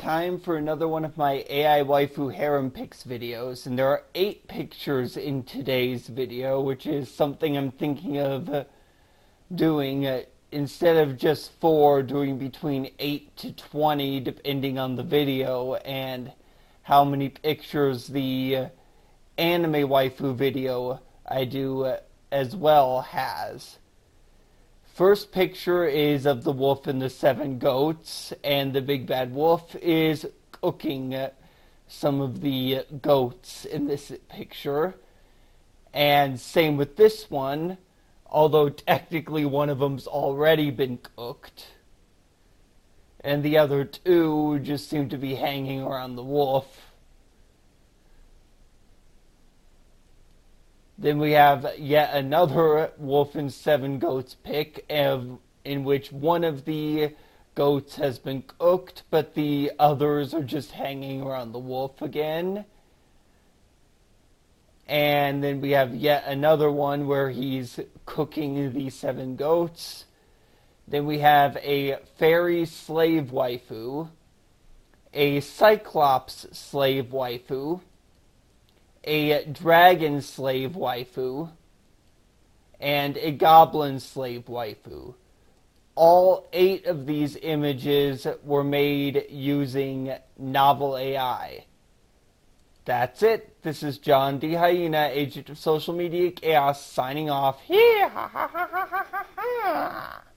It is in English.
time for another one of my AI waifu harem pics videos, and there are 8 pictures in today's video, which is something I'm thinking of doing instead of just 4, doing between 8 to 20 depending on the video and how many pictures the anime waifu video I do as well has. First picture is of the wolf and the 7 goats, and the big bad wolf is cooking some of the goats in this picture. And same with this one, although technically one of them's already been cooked. And the other 2 just seem to be hanging around the wolf. Then we have yet another wolf and 7 goats pic, in which one of the goats has been cooked, but the others are just hanging around the wolf again. And then we have yet another one where he's cooking the 7 goats. Then we have a fairy slave waifu, a cyclops slave waifu, a dragon slave waifu, and a goblin slave waifu. All 8 of these images were made using Novel AI. That's it. This is John D. Hyena, agent of social media chaos, signing off. Hee ha ha ha ha ha ha.